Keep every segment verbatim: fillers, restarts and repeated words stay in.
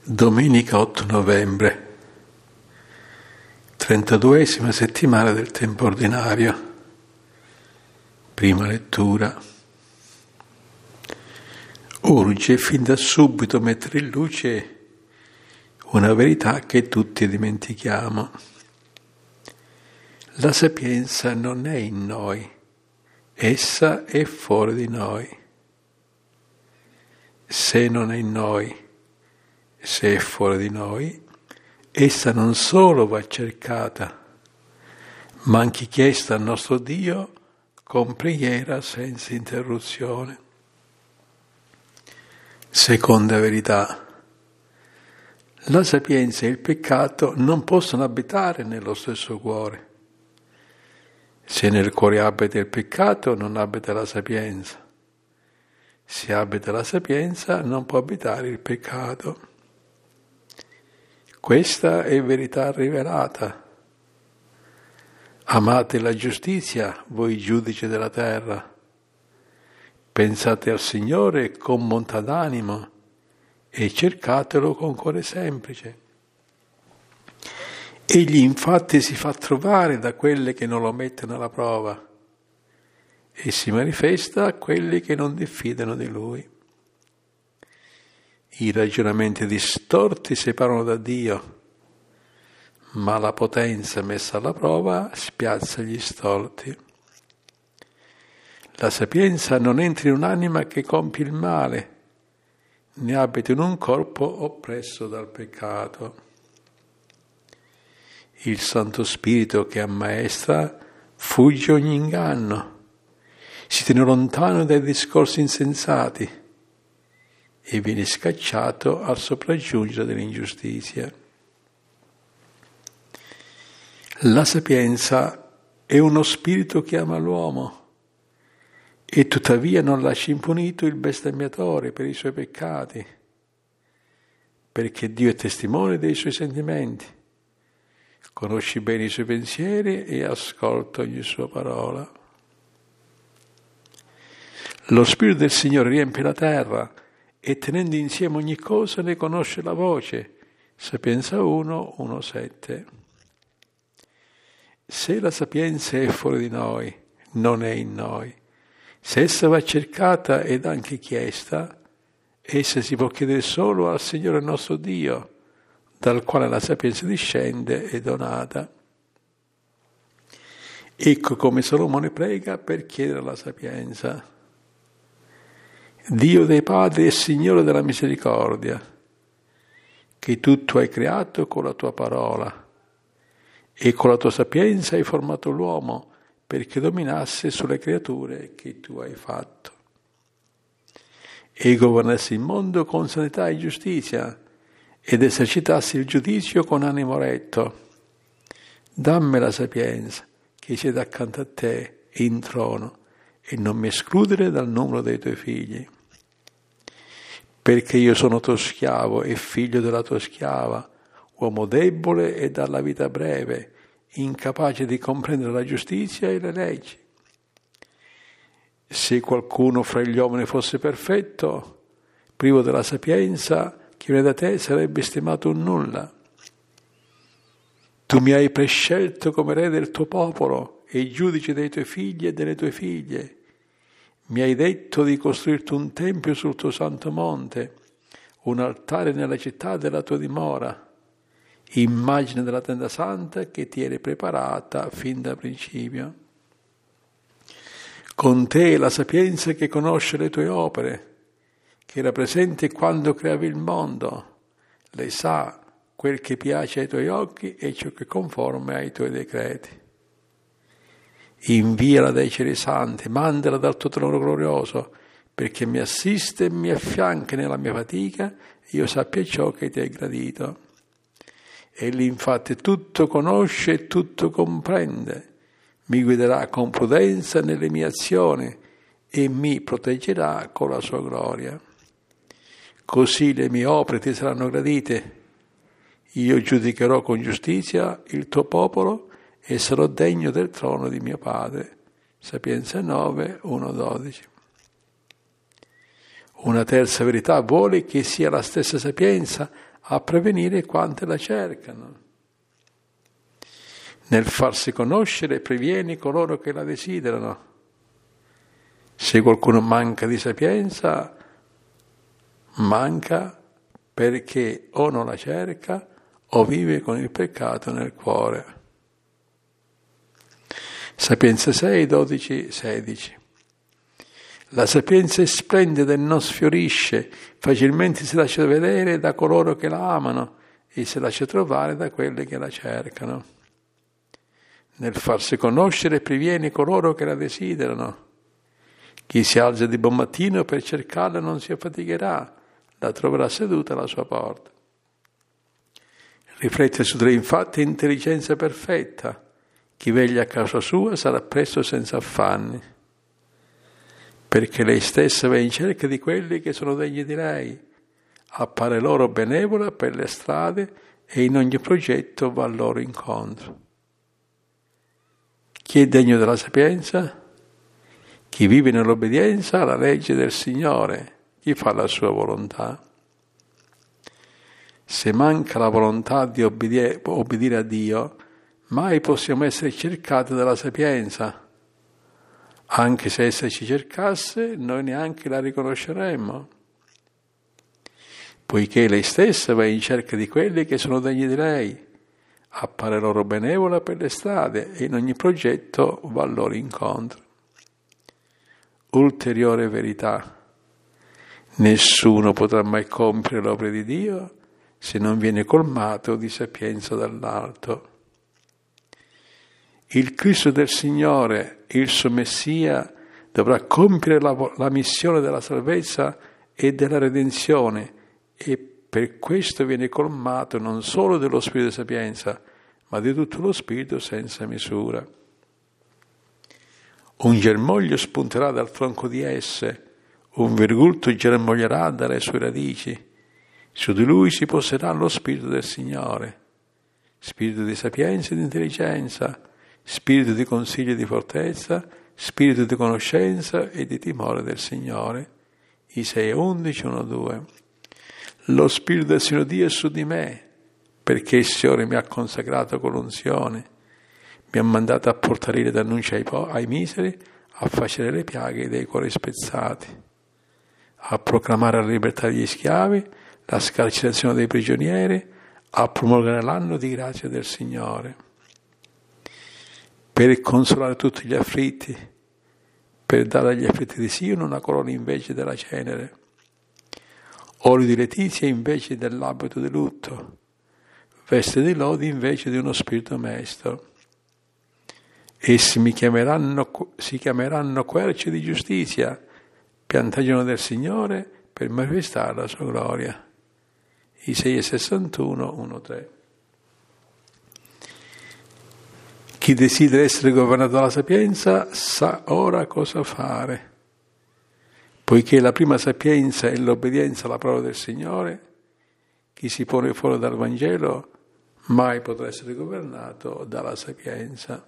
Domenica otto novembre, trentaduesima settimana del tempo ordinario. Prima lettura. Urge fin da subito mettere in luce una verità che tutti dimentichiamo. La sapienza non è in noi, essa è fuori di noi. Se non è in noi, se è fuori di noi, essa non solo va cercata, ma anche chiesta al nostro Dio con preghiera senza interruzione. Seconda verità. La sapienza e il peccato non possono abitare nello stesso cuore. Se nel cuore abita il peccato, non abita la sapienza. Se abita la sapienza, non può abitare il peccato. Questa è verità rivelata. Amate la giustizia, voi giudici della terra. Pensate al Signore con bontà d'animo e cercatelo con cuore semplice. Egli infatti si fa trovare da quelle che non lo mettono alla prova e si manifesta a quelli che non diffidano di Lui. I ragionamenti distorti separano da Dio, ma la potenza messa alla prova spiazza gli stolti. La sapienza non entra in un'anima che compie il male, né abita in un corpo oppresso dal peccato. Il Santo Spirito che ammaestra fugge ogni inganno, si tiene lontano dai discorsi insensati e viene scacciato al sopraggiungere dell'ingiustizia. La sapienza è uno spirito che ama l'uomo e tuttavia non lascia impunito il bestemmiatore per i suoi peccati, perché Dio è testimone dei suoi sentimenti, conosce bene i suoi pensieri e ascolta ogni sua parola. Lo Spirito del Signore riempie la terra e tenendo insieme ogni cosa ne conosce la voce. Sapienza uno, uno sette. Se la sapienza è fuori di noi, non è in noi. Se essa va cercata ed anche chiesta, essa si può chiedere solo al Signore nostro Dio, dal quale la sapienza discende e donata. Ecco come Salomone prega per chiedere la sapienza. Dio dei padri e Signore della misericordia, che tu, tu hai creato con la tua parola e con la tua sapienza hai formato l'uomo perché dominasse sulle creature che tu hai fatto e governasse il mondo con sanità e giustizia ed esercitasse il giudizio con animo retto. Dammi la sapienza che sieda accanto a te in trono e non mi escludere dal numero dei tuoi figli. Perché io sono tuo schiavo e figlio della tua schiava, uomo debole e dalla vita breve, incapace di comprendere la giustizia e le leggi. Se qualcuno fra gli uomini fosse perfetto, privo della sapienza che viene da te, sarebbe stimato un nulla. Tu mi hai prescelto come re del tuo popolo e giudice dei tuoi figli e delle tue figlie. Mi hai detto di costruirti un tempio sul tuo santo monte, un altare nella città della tua dimora, immagine della tenda santa che ti eri preparata fin da principio. Con te la sapienza che conosce le tue opere, che era presente quando creavi il mondo, lei sa quel che piace ai tuoi occhi e ciò che conforme ai tuoi decreti. Inviala dai cieli santi, mandala dal tuo trono glorioso, perché mi assiste e mi affianca nella mia fatica e io sappia ciò che ti è gradito. Egli infatti tutto conosce e tutto comprende, mi guiderà con prudenza nelle mie azioni e mi proteggerà con la sua gloria. Così le mie opere ti saranno gradite, io giudicherò con giustizia il tuo popolo e sarò degno del trono di mio Padre. Sapienza nove, uno dodici. Una terza verità vuole che sia la stessa sapienza a prevenire quante la cercano. Nel farsi conoscere previeni coloro che la desiderano. Se qualcuno manca di sapienza, manca perché o non la cerca o vive con il peccato nel cuore. Sapienza sei, dodici, sedici. La sapienza è splendida e non sfiorisce, facilmente si lascia vedere da coloro che la amano e si lascia trovare da quelli che la cercano. Nel farsi conoscere previene coloro che la desiderano. Chi si alza di buon mattino per cercarla non si affaticherà, la troverà seduta alla sua porta. Riflette su di lei infatti intelligenza perfetta. Chi veglia a casa sua sarà presto senza affanni, perché lei stessa va in cerca di quelli che sono degni di lei, appare loro benevola per le strade e in ogni progetto va al loro incontro. Chi è degno della sapienza? Chi vive nell'obbedienza alla legge del Signore, chi fa la sua volontà. Se manca la volontà di obbedire, obbedire a Dio, mai possiamo essere cercati dalla sapienza. Anche se essa ci cercasse, noi neanche la riconosceremmo, poiché lei stessa va in cerca di quelli che sono degni di lei, appare loro benevola per le strade e in ogni progetto va al loro incontro. Ulteriore verità. Nessuno potrà mai compiere l'opera di Dio se non viene colmato di sapienza dall'alto. Il Cristo del Signore, il suo Messia, dovrà compiere la, la missione della salvezza e della redenzione e per questo viene colmato non solo dello spirito di sapienza, ma di tutto lo spirito senza misura. Un germoglio spunterà dal tronco di esse, un virgulto germoglierà dalle sue radici. Su di lui si poserà lo spirito del Signore, spirito di sapienza e di intelligenza, spirito di consiglio e di fortezza, spirito di conoscenza e di timore del Signore. Isaia undici, uno, due. Lo spirito del Signore Dio è su di me, perché il Signore mi ha consacrato con l'unzione, mi ha mandato a portare ed annuncio ai, po- ai miseri, a facere le piaghe dei cuori spezzati, a proclamare la libertà degli schiavi, la scarcerazione dei prigionieri, a promulgare l'anno di grazia del Signore, per consolare tutti gli afflitti, per dare agli afflitti di Sion una corona invece della cenere, olio di letizia invece dell'abito di lutto, veste di lodi invece di uno spirito mesto. Essi mi chiameranno, si chiameranno querce di giustizia, piantagione del Signore per manifestare la sua gloria. Isaia sessantuno, uno, tre. Chi desidera essere governato dalla sapienza sa ora cosa fare, poiché la prima sapienza è l'obbedienza alla parola del Signore. Chi si pone fuori dal Vangelo mai potrà essere governato dalla sapienza.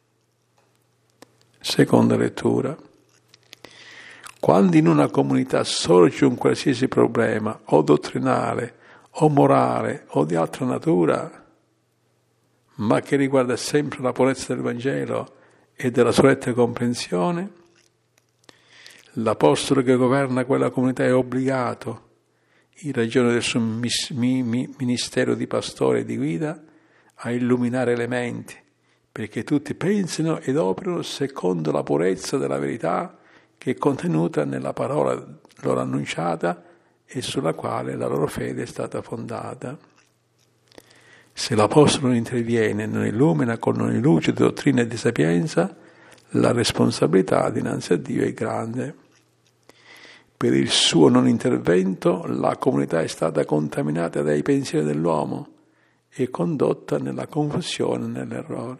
Seconda lettura. Quando in una comunità sorge un qualsiasi problema, o dottrinale, o morale, o di altra natura, ma che riguarda sempre la purezza del Vangelo e della sua retta comprensione, l'Apostolo che governa quella comunità è obbligato, in ragione del suo mis- mi- mi- ministero di pastore e di guida, a illuminare le menti, perché tutti pensino ed operino secondo la purezza della verità che è contenuta nella parola loro annunciata e sulla quale la loro fede è stata fondata. Se l'Apostolo non interviene e non illumina con ogni luce di dottrina e di sapienza, la responsabilità dinanzi a Dio è grande. Per il suo non intervento la comunità è stata contaminata dai pensieri dell'uomo e condotta nella confusione e nell'errore.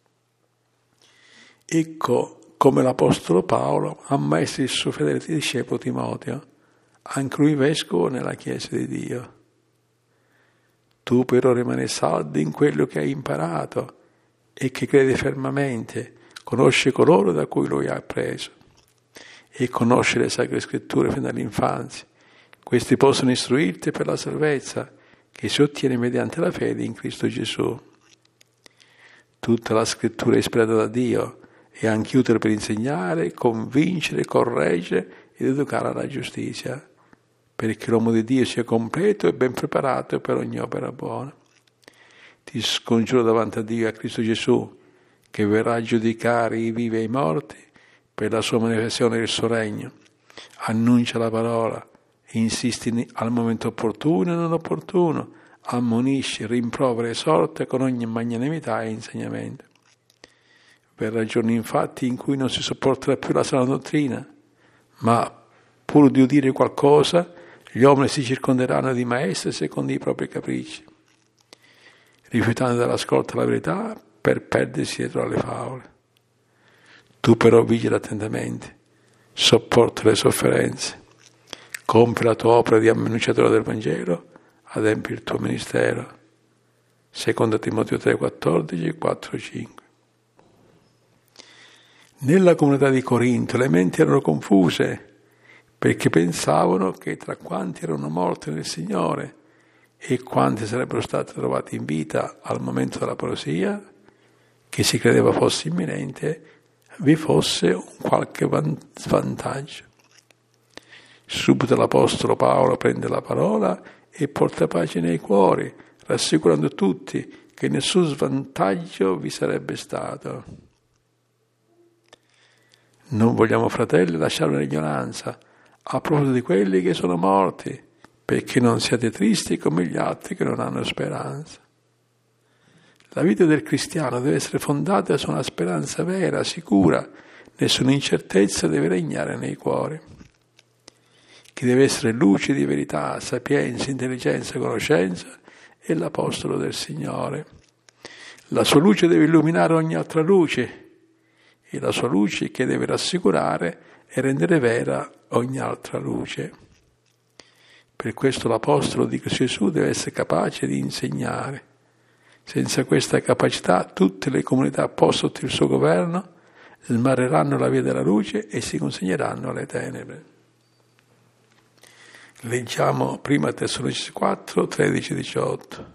Ecco come l'Apostolo Paolo ammaestra il suo fedele discepolo Timoteo, anche lui vescovo nella Chiesa di Dio. Tu però rimani saldo in quello che hai imparato e che credi fermamente, conosci coloro da cui lui ha appreso e conosci le Sacre Scritture fin dall'infanzia. Questi possono istruirti per la salvezza che che si ottiene mediante la fede in Cristo Gesù. Tutta la scrittura è ispirata da Dio e anche utile per insegnare, convincere, correggere ed educare alla giustizia, perché l'uomo di Dio sia completo e ben preparato per ogni opera buona. Ti scongiuro davanti a Dio e a Cristo Gesù, che verrà a giudicare i vivi e i morti per la sua manifestazione del suo regno. Annuncia la parola, insisti al momento opportuno e non opportuno, ammonisci, rimprovera e esorta con ogni magnanimità e insegnamento. Verrà giorni infatti in cui non si sopporterà più la sana dottrina, ma pur di udire qualcosa, gli uomini si circonderanno di maestri secondo i propri capricci, rifiutando dall'ascolto la verità per perdersi dietro alle favole. Tu però vigila attentamente, sopporta le sofferenze, compie la tua opera di annunciatore del Vangelo, adempi il tuo ministero. Secondo Timoteo tre, quattordici, quattro, cinque. Nella comunità di Corinto le menti erano confuse, perché pensavano che tra quanti erano morti nel Signore e quanti sarebbero stati trovati in vita al momento della parousia, che si credeva fosse imminente, vi fosse un qualche svantaggio. Subito l'Apostolo Paolo prende la parola e porta pace nei cuori, rassicurando tutti che nessun svantaggio vi sarebbe stato. Non vogliamo, fratelli, lasciare l'ignoranza a proposito di quelli che sono morti, perché non siate tristi come gli altri che non hanno speranza. La vita del cristiano deve essere fondata su una speranza vera, sicura, nessuna incertezza deve regnare nei cuori. Chi deve essere luce di verità, sapienza, intelligenza, conoscenza è l'Apostolo del Signore. La sua luce deve illuminare ogni altra luce e la sua luce che deve rassicurare e rendere vera ogni altra luce. Per questo l'Apostolo di Cristo Gesù deve essere capace di insegnare. Senza questa capacità tutte le comunità poste sotto il suo governo smarreranno la via della luce e si consegneranno alle tenebre. Leggiamo prima Tessalonicesi quattro, tredici, diciotto.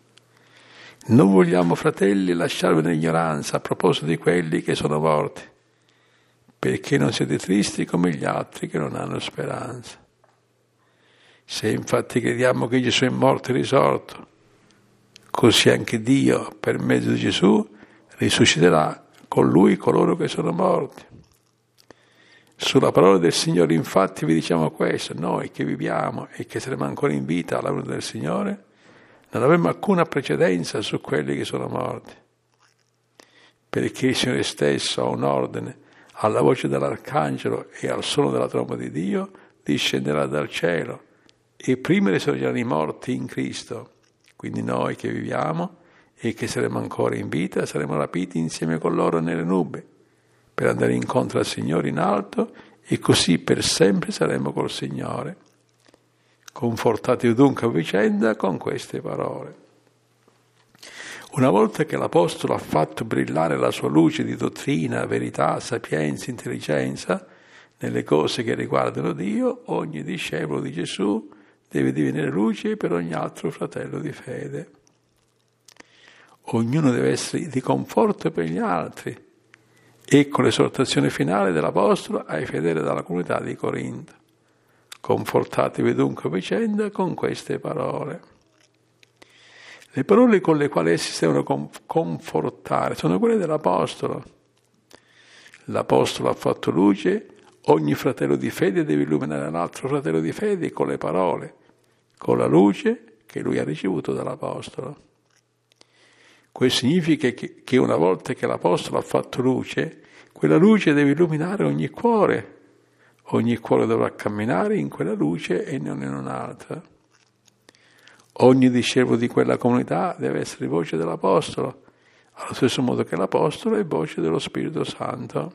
Non vogliamo, fratelli, lasciarvi nell'ignoranza a proposito di quelli che sono morti, perché non siete tristi come gli altri che non hanno speranza. Se infatti crediamo che Gesù è morto e risorto, così anche Dio, per mezzo di Gesù, risusciterà con Lui coloro che sono morti. Sulla parola del Signore, infatti, vi diciamo questo: noi che viviamo e che saremo ancora in vita alla venuta del Signore, non avremo alcuna precedenza su quelli che sono morti, perché il Signore stesso ha un ordine, alla voce dell'Arcangelo e al suono della tromba di Dio, discenderà dal cielo e prima risorgeranno i morti in Cristo. Quindi noi che viviamo e che saremo ancora in vita saremo rapiti insieme con loro nelle nubi per andare incontro al Signore in alto e così per sempre saremo col Signore. Confortatevi dunque a vicenda con queste parole. Una volta che l'Apostolo ha fatto brillare la sua luce di dottrina, verità, sapienza, intelligenza nelle cose che riguardano Dio, ogni discepolo di Gesù deve divenire luce per ogni altro fratello di fede. Ognuno deve essere di conforto per gli altri. Ecco l'esortazione finale dell'Apostolo ai fedeli della comunità di Corinto. Confortatevi dunque a vicenda con queste parole. Le parole con le quali essi si devono confortare sono quelle dell'Apostolo. L'Apostolo ha fatto luce, ogni fratello di fede deve illuminare un altro fratello di fede con le parole, con la luce che lui ha ricevuto dall'Apostolo. Questo significa che una volta che l'Apostolo ha fatto luce, quella luce deve illuminare ogni cuore. Ogni cuore dovrà camminare in quella luce e non in un'altra. Ogni discepolo di quella comunità deve essere voce dell'Apostolo, allo stesso modo che l'Apostolo è voce dello Spirito Santo.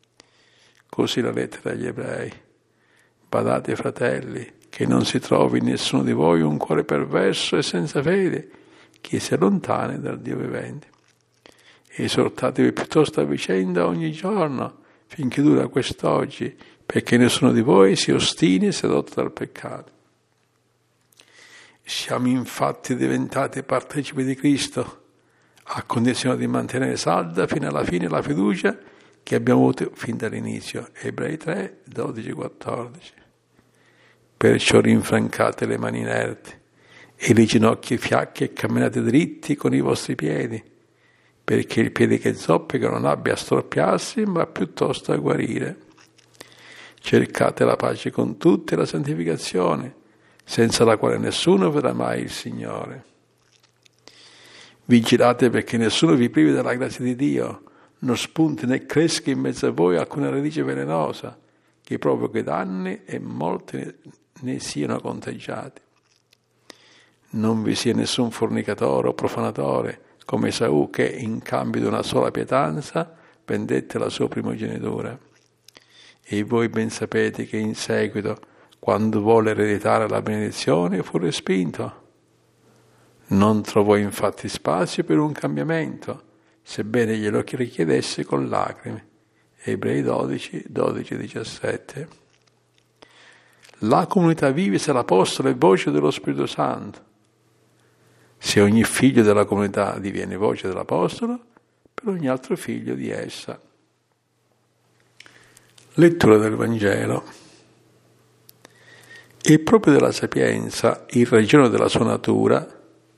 Così la lettera agli Ebrei. Badate, fratelli, che non si trovi in nessuno di voi un cuore perverso e senza fede, che si allontani dal Dio vivente. Esortatevi piuttosto a vicenda ogni giorno, finché dura quest'oggi, perché nessuno di voi si ostini sedotto dal peccato. Siamo infatti diventati partecipi di Cristo, a condizione di mantenere salda fino alla fine la fiducia che abbiamo avuto fin dall'inizio. Ebrei tre, dodici, quattordici. Perciò rinfrancate le mani inerti e le ginocchia fiacche e camminate dritti con i vostri piedi, perché il piede che zoppica non abbia a storpiarsi, ma piuttosto a guarire. Cercate la pace con tutti e la santificazione, senza la quale nessuno vedrà mai il Signore. Vigilate perché nessuno vi privi della grazia di Dio, non spunti né cresca in mezzo a voi alcuna radice velenosa, che provochi danni e molti ne siano contagiati. Non vi sia nessun fornicatore o profanatore, come Esaù, che in cambio di una sola pietanza vendette la sua primogenitura. E voi ben sapete che in seguito, quando volle ereditare la benedizione, fu respinto. Non trovò infatti spazio per un cambiamento, sebbene glielo richiedesse con lacrime. Ebrei dodici, dodici, diciassette. La comunità vive se l'apostolo è voce dello Spirito Santo. Se ogni figlio della comunità diviene voce dell'apostolo, per ogni altro figlio di essa. Lettura del Vangelo. È proprio della sapienza, in ragione della sua natura.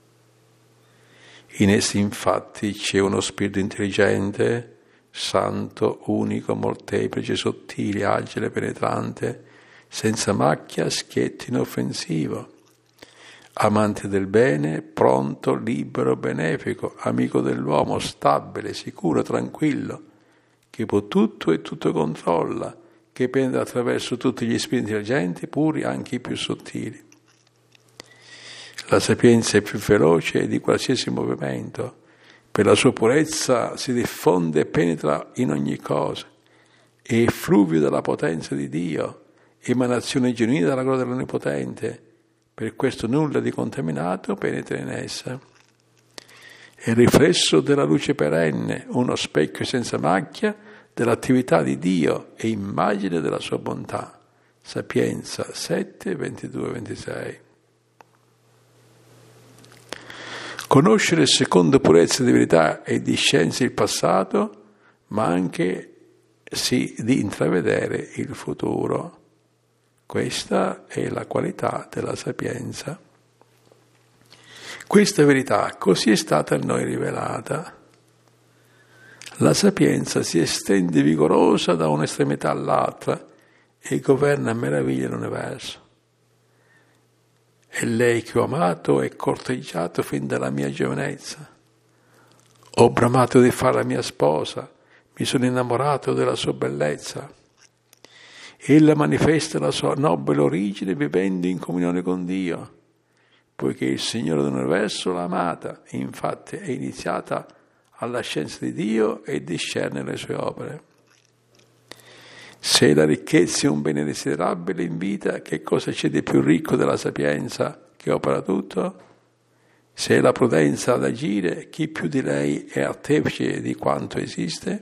In essi infatti c'è uno spirito intelligente, santo, unico, molteplice, sottile, agile, penetrante, senza macchia, schietto, inoffensivo, amante del bene, pronto, libero, benefico, amico dell'uomo, stabile, sicuro, tranquillo, che può tutto e tutto controlla, che penetra attraverso tutti gli spiriti intelligenti, puri anche i più sottili. La sapienza è più veloce di qualsiasi movimento, per la sua purezza si diffonde e penetra in ogni cosa, è effluvio della potenza di Dio, emanazione genuina della gloria dell'Onnipotente, per questo nulla di contaminato penetra in essa. È il riflesso della luce perenne, uno specchio senza macchia dell'attività di Dio e immagine della sua bontà. Sapienza sette, ventidue, ventisei. Conoscere secondo purezza di verità e di scienza il passato, ma anche sì di intravedere il futuro. Questa è la qualità della sapienza. Questa verità così è stata a noi rivelata. La sapienza si estende vigorosa da un'estremità all'altra e governa a meraviglia l'universo. È lei che ho amato e corteggiato fin dalla mia giovinezza. Ho bramato di farla mia sposa, mi sono innamorato della sua bellezza. Ella manifesta la sua nobile origine vivendo in comunione con Dio, poiché il Signore dell'universo l'ha amata, e infatti è iniziata alla scienza di Dio e discerne le sue opere. Se la ricchezza è un bene desiderabile in vita, che cosa c'è di più ricco della sapienza che opera tutto? Se è la prudenza ad agire, chi più di lei è artefice di quanto esiste?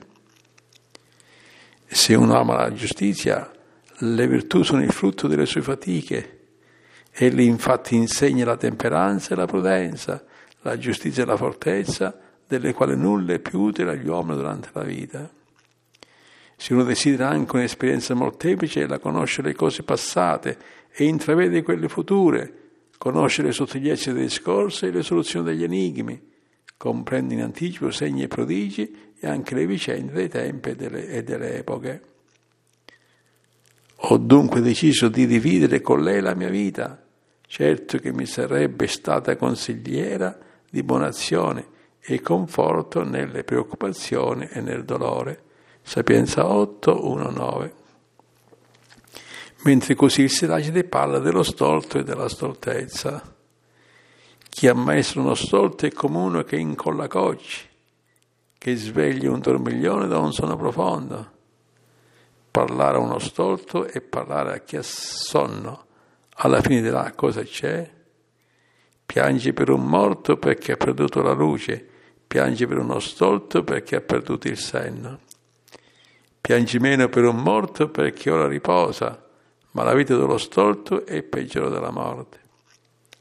Se uno ama la giustizia, le virtù sono il frutto delle sue fatiche. Egli infatti insegna la temperanza e la prudenza, la giustizia e la fortezza, delle quali nulla è più utile agli uomini durante la vita. Se uno desidera anche un'esperienza molteplice, la conosce le cose passate e intravede quelle future, conosce le sottigliezze dei discorsi e le soluzioni degli enigmi, comprende in anticipo segni e prodigi e anche le vicende dei tempi e delle, e delle epoche. Ho dunque deciso di dividere con lei la mia vita, certo che mi sarebbe stata consigliera di buona azione e conforto nelle preoccupazioni e nel dolore. Sapienza otto, uno, nove. Mentre così il Siracide parla dello stolto e della stoltezza. Chi ha messo uno stolto è come uno che incolla cocci, che sveglia un dormiglione da un sonno profondo. Parlare a uno stolto è parlare a chi ha sonno. Alla fine dirà: cosa c'è? Piangi per un morto perché ha perduto la luce, piangi per uno stolto perché ha perduto il senno. Piangi meno per un morto perché ora riposa, ma la vita dello stolto è peggiore della morte.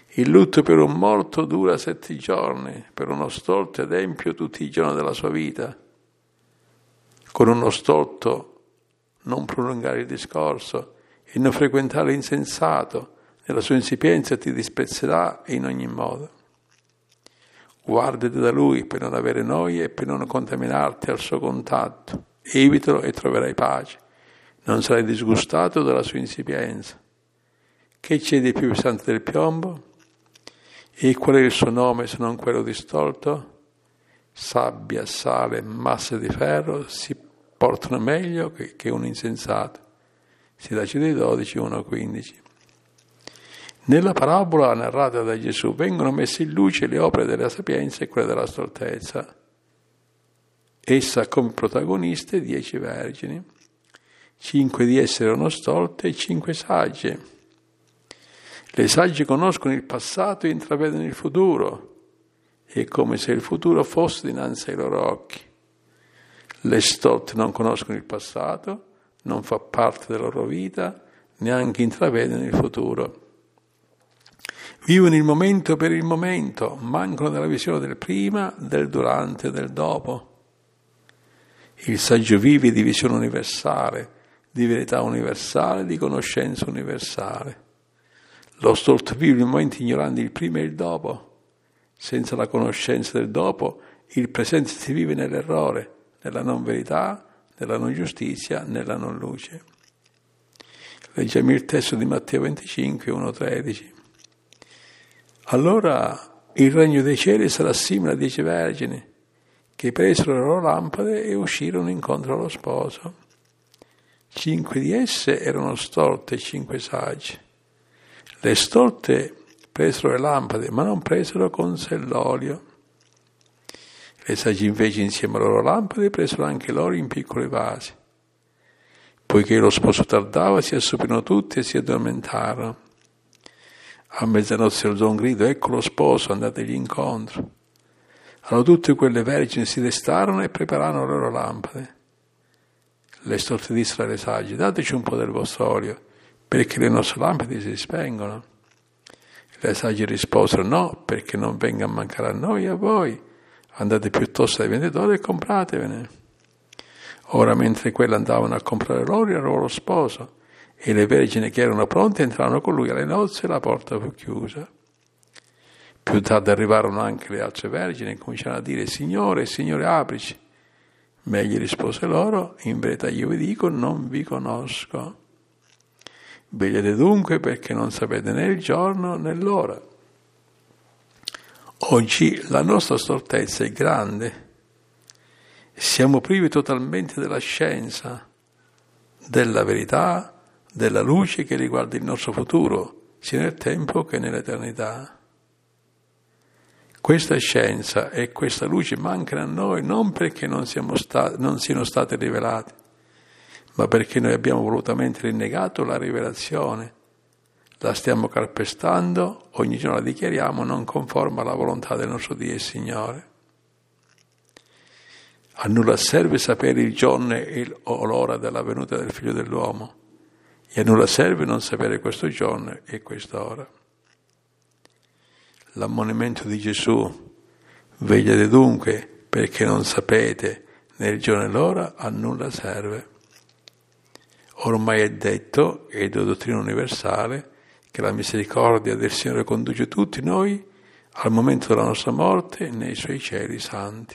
Il lutto per un morto dura sette giorni, per uno stolto ed empio tutti i giorni della sua vita. Con uno stolto non prolungare il discorso e non frequentare l'insensato, nella sua insipienza ti disprezzerà in ogni modo. Guardati da lui per non avere noie e per non contaminarti al suo contatto. Evitalo e troverai pace. Non sarai disgustato dalla sua insipienza. Che c'è di più pesante del piombo? E qual è il suo nome se non quello di stolto? Sabbia, sale, masse di ferro si portano meglio che, che un insensato. Siraci dei dodici, uno quindici. Nella parabola narrata da Gesù vengono messe in luce le opere della sapienza e quelle della stoltezza. Essa ha come protagoniste dieci vergini. Cinque di esse erano stolte e cinque sagge. Le sagge conoscono il passato e intravedono il futuro. È come se il futuro fosse dinanzi ai loro occhi. Le stolte non conoscono il passato, non fa parte della loro vita, neanche intravedono il futuro. Vivono il momento per il momento, mancano della visione del prima, del durante e del dopo. Il saggio vive di visione universale, di verità universale, di conoscenza universale. Lo stolto vive il momento ignorando il prima e il dopo. Senza la conoscenza del dopo, il presente si vive nell'errore, nella non verità, nella non giustizia, nella non luce. Leggiamo il testo di Matteo venticinque, uno tredici. Allora il regno dei cieli sarà simile a dieci vergini che presero le loro lampade e uscirono incontro allo sposo. Cinque di esse erano stolte e cinque sagge. Le stolte presero le lampade, ma non presero con sé l'olio. Le sagge invece insieme alle loro lampade presero anche l'olio in piccoli vasi. Poiché lo sposo tardava, si assopirono tutti e si addormentarono. A mezzanotte si alzò un grido: ecco lo sposo, andategli incontro. Allora tutte quelle vergini si destarono e prepararono le loro lampade. Le stolte dissero alle sagge: dateci un po' del vostro olio, perché le nostre lampade si spengono. Le sagge risposero: no, perché non venga a mancare a noi e a voi. Andate piuttosto dai venditori e compratevene. Ora, mentre quelle andavano a comprare l'olio, arrivò lo sposo, e le vergini che erano pronte entrarono con lui alle nozze e la porta fu chiusa. Più tardi arrivarono anche le altre vergini e cominciarono a dire: Signore, Signore, aprici. Ma egli rispose loro: in verità io vi dico, non vi conosco. Vegliate dunque, perché non sapete né il giorno né l'ora. Oggi la nostra stoltezza è grande. Siamo privi totalmente della scienza, della verità, della luce che riguarda il nostro futuro, sia nel tempo che nell'eternità. Questa scienza e questa luce mancano a noi non perché non, siamo sta- non siano state rivelate, ma perché noi abbiamo volutamente rinnegato la rivelazione. La stiamo calpestando, ogni giorno la dichiariamo non conforme alla volontà del nostro Dio e Signore. A nulla serve sapere il giorno o l'ora della venuta del Figlio dell'uomo, e a nulla serve non sapere questo giorno e quest'ora. L'ammonimento di Gesù: vegliate dunque, perché non sapete né il giorno e l'ora, a nulla serve. Ormai è detto, ed è dottrina universale, che la misericordia del Signore conduce tutti noi al momento della nostra morte nei Suoi cieli santi.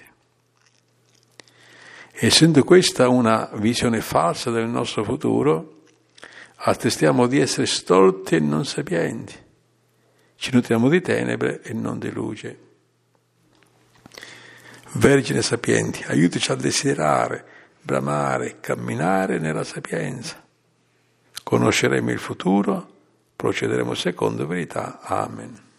Essendo questa una visione falsa del nostro futuro, attestiamo di essere stolti e non sapienti. Ci nutriamo di tenebre e non di luce. Vergine sapienti, aiutaci a desiderare, bramare e camminare nella sapienza. Conosceremo il futuro, procederemo secondo verità. Amen.